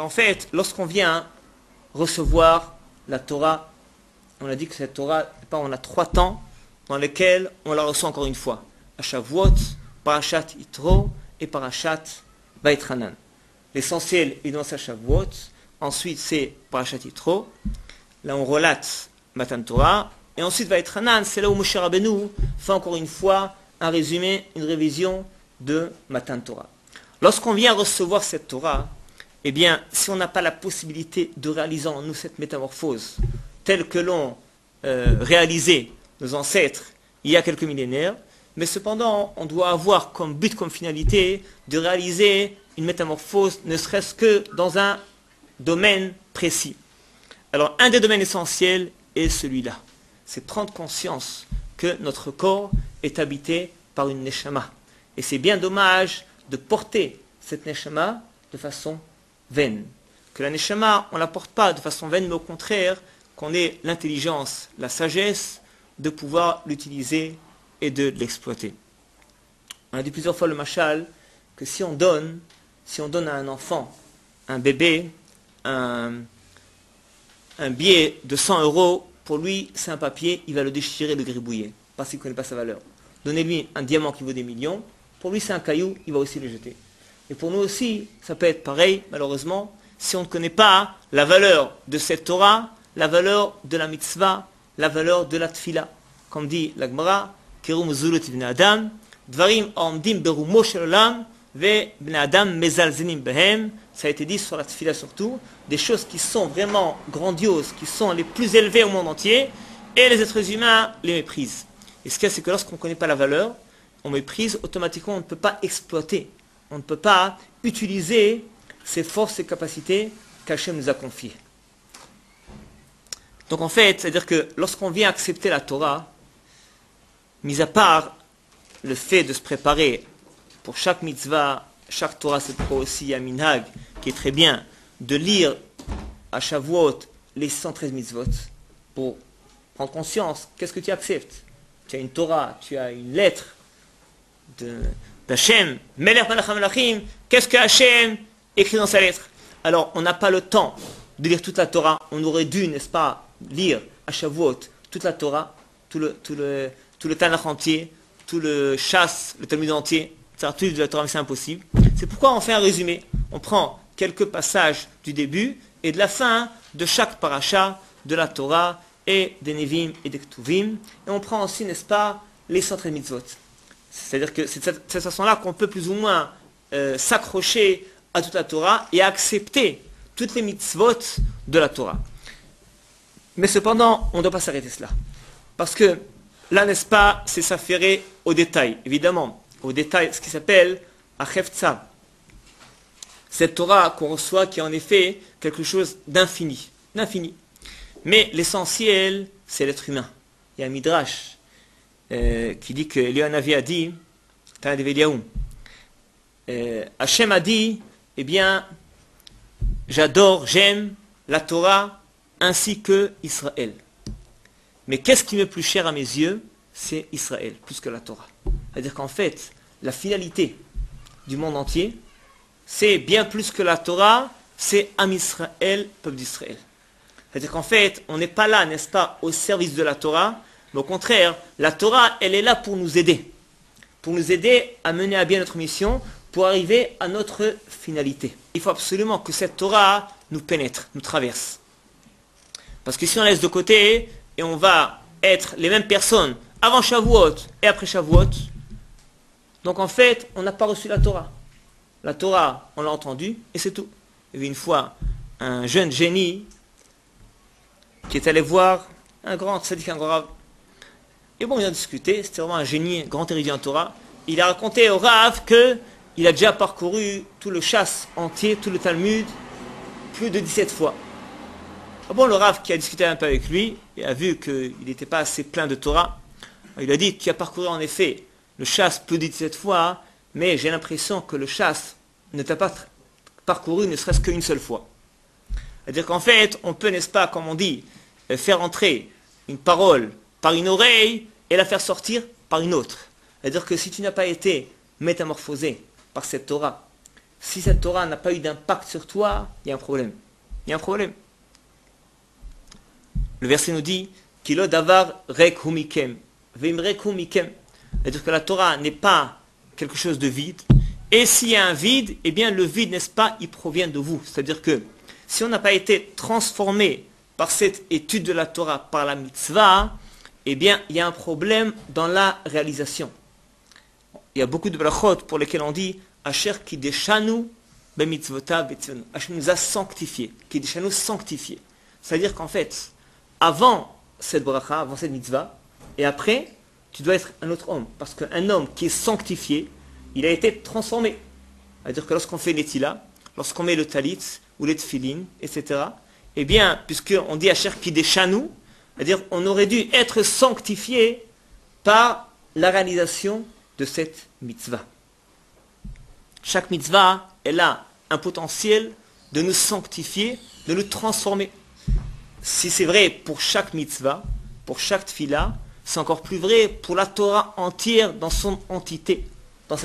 En fait, lorsqu'on vient recevoir la Torah, on a dit que cette Torah, on a 3 temps dans lesquels on la reçoit encore une fois. À Shavuot, Parashat Yitro et Parashat Vaïtranan. L'essentiel est dans sa Shavuot, ensuite c'est Parashat Yitro, là on relate Matan Torah, et ensuite Vaïtranan, c'est là où Moshe Rabbeinu fait encore une fois un résumé, une révision de Matan Torah. Lorsqu'on vient recevoir cette Torah, eh bien, si on n'a pas la possibilité de réaliser en nous cette métamorphose telle que l'ont réalisé nos ancêtres il y a quelques millénaires, mais cependant, on doit avoir comme but, comme finalité, de réaliser une métamorphose, ne serait-ce que dans un domaine précis. Alors, un des domaines essentiels est celui-là. C'est prendre conscience que notre corps est habité par une neshama. Et c'est bien dommage de porter cette neshama de façon vaine. Que la neshama, on ne la porte pas de façon vaine, mais au contraire, qu'on ait l'intelligence, la sagesse de pouvoir l'utiliser et de l'exploiter. On a dit plusieurs fois le mashal que si on donne à un enfant, un bébé, un billet de 100 euros, pour lui, c'est un papier, il va le déchirer, le gribouiller, parce qu'il ne connaît pas sa valeur. Donnez-lui un diamant qui vaut des millions, pour lui c'est un caillou, il va aussi le jeter. Et pour nous aussi, ça peut être pareil, malheureusement, si on ne connaît pas la valeur de cette Torah, la valeur de la mitzvah, la valeur de la tfila. Comme dit la Gemara, Kerum Zulut ibn Adam, Dvarim Omdim Berumo Shel Olam, Ve Bnei Adam Mezalzenim Behem. Ça a été dit sur la tfila surtout, des choses qui sont vraiment grandioses, qui sont les plus élevées au monde entier, et les êtres humains les méprisent. Et ce qu'il y a, c'est que lorsqu'on ne connaît pas la valeur, on méprise, automatiquement on ne peut pas exploiter, on ne peut pas utiliser ces forces et capacités qu'Hachem nous a confiées. Donc en fait, c'est-à-dire que lorsqu'on vient accepter la Torah, mis à part le fait de se préparer pour chaque mitzvah, chaque Torah, c'est pourquoi aussi il y a Minhag, qui est très bien, de lire à Shavuot les 113 mitzvot, pour prendre conscience, qu'est-ce que tu acceptes? Tu as une Torah, tu as une lettre d'Hachem, Melech Malach HaMelachim, qu'est-ce que Hachem écrit dans sa lettre? Alors, on n'a pas le temps de lire toute la Torah, on aurait dû, n'est-ce pas, lire à Shavuot toute la Torah, tout le Tanakh entier, tout le Chasse, le Talmud entier, tout de la Torah, mais c'est impossible. C'est pourquoi on fait un résumé. On prend quelques passages du début et de la fin de chaque paracha de la Torah et des Nevim et des Ktuvim. Et on prend aussi, n'est-ce pas, les 113 mitzvot. C'est-à-dire que c'est de cette façon-là qu'on peut plus ou moins s'accrocher à toute la Torah et accepter toutes les mitzvot de la Torah. Mais cependant, on ne doit pas s'arrêter cela. Parce que là, n'est-ce pas, c'est s'affairer au détail, évidemment. Au détail, ce qui s'appelle Achefza. Cette Torah qu'on reçoit qui est en effet quelque chose d'infini. Mais l'essentiel, c'est l'être humain. Il y a un Midrash qui dit que Eliyahu Hanavi a dit, Tana de Eliyahu, Hachem a dit, eh bien, j'aime la Torah ainsi que Israël. Mais qu'est-ce qui m'est plus cher à mes yeux? C'est Israël, plus que la Torah. C'est-à-dire qu'en fait, la finalité du monde entier, c'est bien plus que la Torah, c'est Am Israël, peuple d'Israël. C'est-à-dire qu'en fait, on n'est pas là, n'est-ce pas, au service de la Torah, mais au contraire, la Torah, elle est là pour nous aider à mener à bien notre mission, pour arriver à notre finalité. Il faut absolument que cette Torah nous pénètre, nous traverse. Parce que si on laisse de côté, et on va être les mêmes personnes avant Shavuot et après Shavuot, donc en fait, on n'a pas reçu la Torah. La Torah, on l'a entendue, et c'est tout. Il y avait une fois un jeune génie qui est allé voir un grand tzaddik, un grand rav. Et bon, il a discuté, c'était vraiment un génie, un grand érudit en Torah. Il a raconté au rav qu'il a déjà parcouru tout le chasse entier, tout le Talmud, plus de 17 fois. Bon, le rav qui a discuté un peu avec lui, et a vu qu'il n'était pas assez plein de Torah, il a dit, tu as parcouru en effet le chasse plus de 17 fois, mais j'ai l'impression que le chasse ne t'a pas parcouru ne serait-ce qu'une seule fois. C'est-à-dire qu'en fait, on peut, n'est-ce pas, comme on dit, faire entrer une parole par une oreille et la faire sortir par une autre. C'est-à-dire que si tu n'as pas été métamorphosé par cette Torah, si cette Torah n'a pas eu d'impact sur toi, il y a un problème. Il y a un problème. Le verset nous dit Kilo davar rek humikem, vim rek humikem. C'est-à-dire que la Torah n'est pas quelque chose de vide. Et s'il y a un vide, eh bien le vide, n'est-ce pas, il provient de vous. C'est-à-dire que si on n'a pas été transformé par cette étude de la Torah, par la mitzvah, eh bien il y a un problème dans la réalisation. Il y a beaucoup de brachot pour lesquels on dit Asher kideshanu bemitzvotav betzvenu. Asher nous a sanctifiés. Kideshanu sanctifié. C'est-à-dire qu'en fait, avant cette bracha, avant cette mitzvah, et après, tu dois être un autre homme. Parce qu'un homme qui est sanctifié, il a été transformé. C'est-à-dire que lorsqu'on fait l'étila, lorsqu'on met le talit, ou les tfilin, etc., eh bien, puisqu'on dit Asher kideshanu, c'est-à-dire on aurait dû être sanctifié par la réalisation de cette mitzvah. Chaque mitzvah, elle a un potentiel de nous sanctifier, de nous transformer. Si c'est vrai pour chaque mitzvah, pour chaque tfila, c'est encore plus vrai pour la Torah entière dans son entité.